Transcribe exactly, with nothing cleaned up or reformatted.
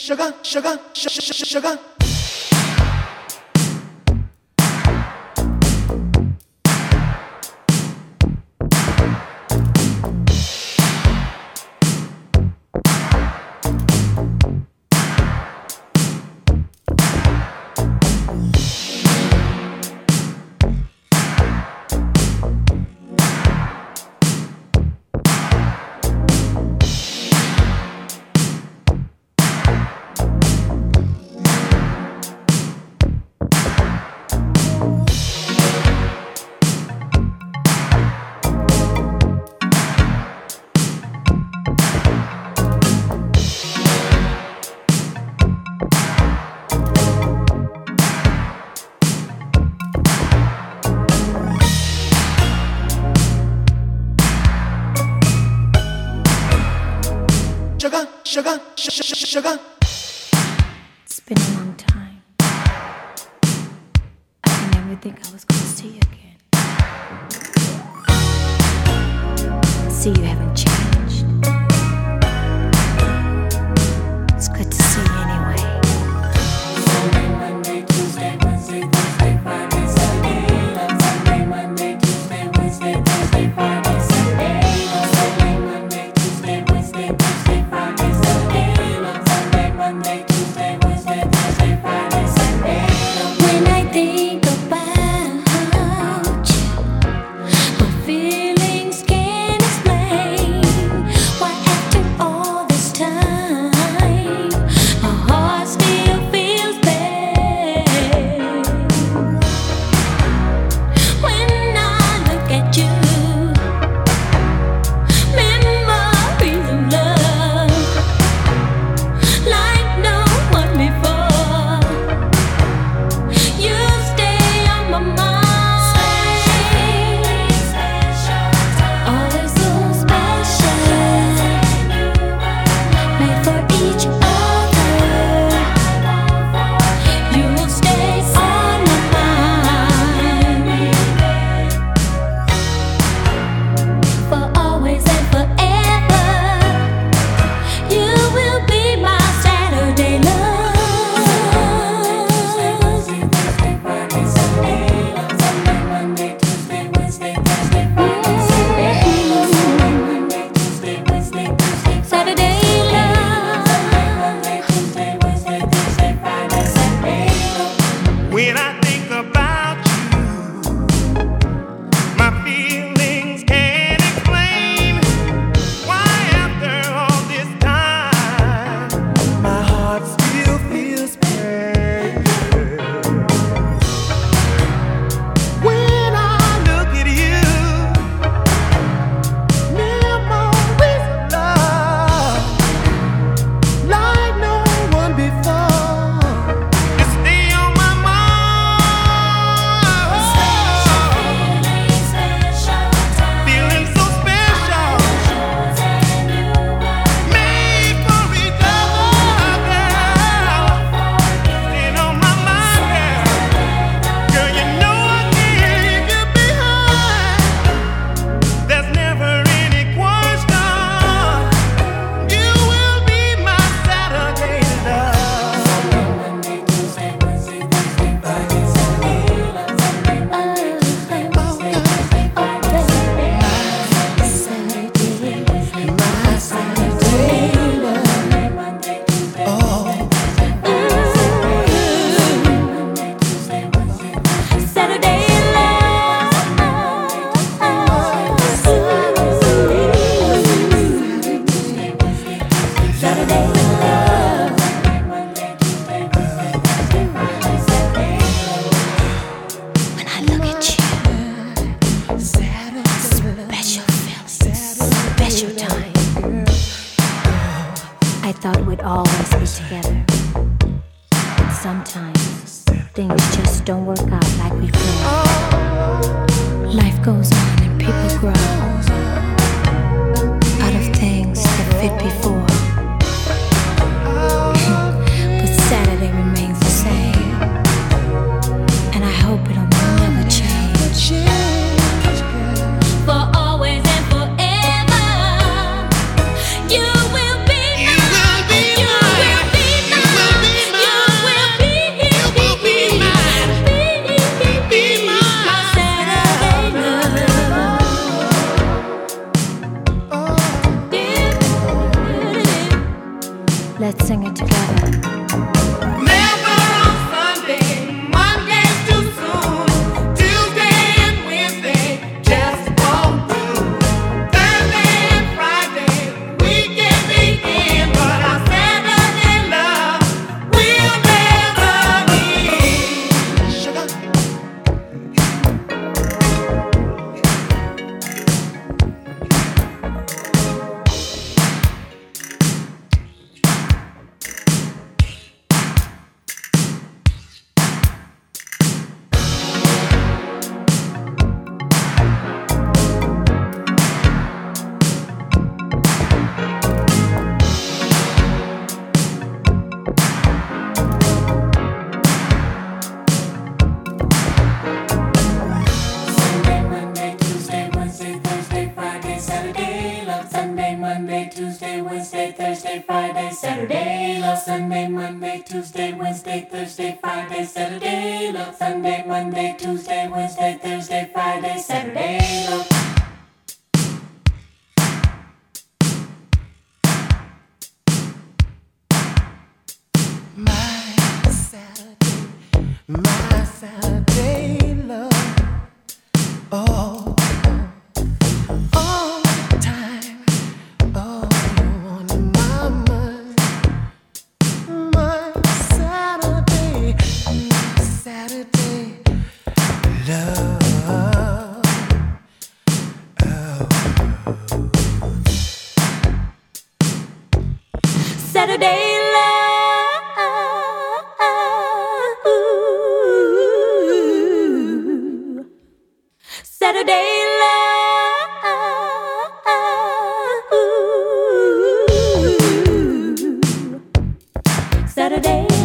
sugar, sugar, sugar, sugar. Sugar, sugar, sugar, sugar. It's been a long time. I didn't ever think I was gonna see you again. See, you haven't changed. It's good to see you anyway. Sunday, Monday, Tuesday, Wednesday, Thursday, Friday, Saturday. Sunday, Monday, Tuesday, Wednesday, Thursday, Friday, Saturday. Sunday, Monday, Tuesday, Wednesday, Thursday, Friday, Saturday. Sunday, Monday, Tuesday, Wednesday, Thursday, Friday, Saturday. When I think about you, my feelings can't explain why after all this time my heart still feels pain. When I look at you, memories of love like no one before. You stay on my mind. Always so special, made for each other. You will stay on my mind for always and forever. You will be my Saturday love. Saturday love. When I think about you, my feelings can't explain why after all this time my heart still feels pain. When I look at you, memories of love like no one before. You stay on my mind. Feeling so special, made for each other, girl. Staying on my mind, girl. Girl, you know I can't leave you behind. There's never any question. You will be my Saturday love. Saturday love. Saturday love. When I look at you, special feelings, special time. I thought we'd always be together. But sometimes things just don't work out like we planned. Life goes on and people grow out of things that fit before. But Saturday remains the same, and I hope it'll never change. For always and forever, you will be You will be you mine. will be mine. Let's sing it together. Never on Sunday, Monday's too soon. Tuesday and Wednesday just won't do. Thursday and Friday, weekend begin, but our Saturday love will never end. Sugar. Sunday, Monday, Tuesday, Wednesday, Thursday, Friday, Saturday. Love Sunday, Monday, Tuesday, Wednesday, Thursday, Friday, Saturday. Love Sunday, Monday, Tuesday, Wednesday, Thursday, Friday, Saturday. Love Sunday, Monday, Tuesday, Wednesday, Thursday, Friday, Saturday. Love. My Saturday, my Saturday love. Oh, all the time. Oh, on my mind. My Saturday, my Saturday love. Saturday love. Saturday love. Saturday.